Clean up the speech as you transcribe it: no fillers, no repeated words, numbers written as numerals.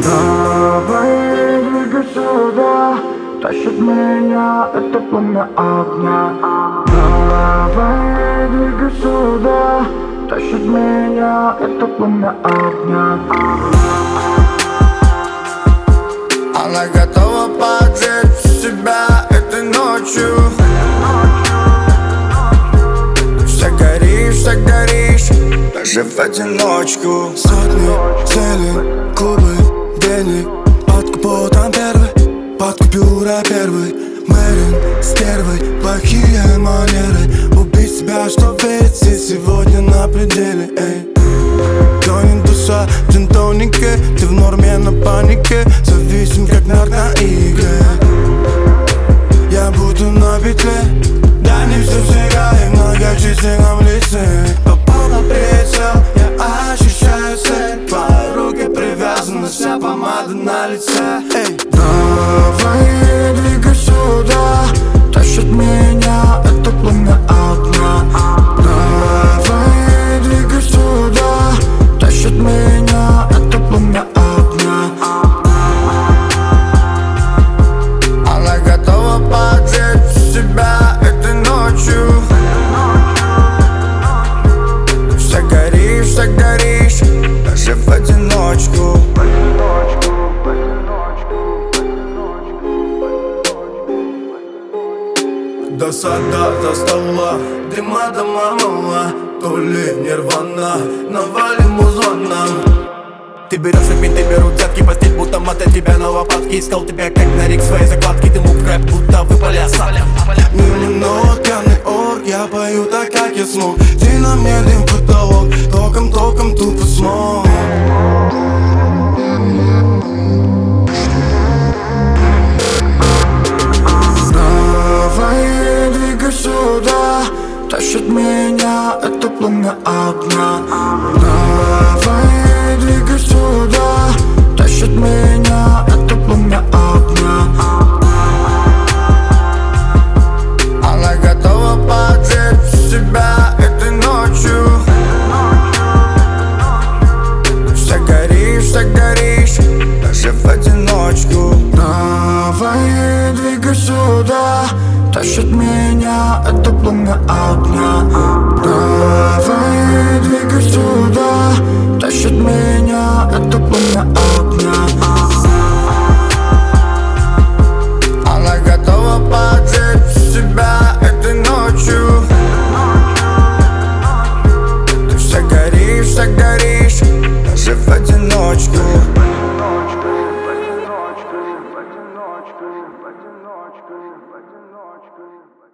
Давай двигай сюда, тащит меня это пламя огня. Давай двигай сюда, тащит меня это пламя огня. Она готова поджечь себя этой ночью. Все горишь, даже в одиночку. Сотни целей, клубы, денег. Подкуп там первый, под купюра первый. Мэрин, стервой, плохие манеры. Убить себя, чтоб верить, все сегодня на пределе, эй. Тонет душа в джин-тонике, ты в норме, на панике. Зависим как наркоигры. Я буду на петле, да не все сжигаем в многочисленном лице. Попал на прицел, я ощущаю цель. Твои руки привязаны, вся помада на лице, эй. Давай двигай сюда, тащит меня это пламя огня. Давай двигай сюда, тащит меня это пламя огня. Она готова поджечь себя этой ночью. Все горишь, даже в одиночку. Досада за стола, дыма дома мала. То ли нирвана, навалим музона. Ты берешь их, менты берут взятки, постель будто мат от тебя на лопатки. Искал тебя как на рик своей закладки, ты мог рэп, будто выпали осадки. Мимо пьяный ор, я пою так, как я смог. Ты на мне дым потолок, током тупо смог. Давай двигай сюда, тащит меня это пламя огня. Давай двигай сюда, тащит меня это пламя огня. Она готова поджечь себя этой ночью. Все горишь, даже в одиночку. Давай двигай сюда, тащит меня это пламя огня. Давай двигай сюда, тащит меня это пламя огня. Она готова поджечь себя этой ночью. Ты все горишь, даже в одиночку. В одиночку.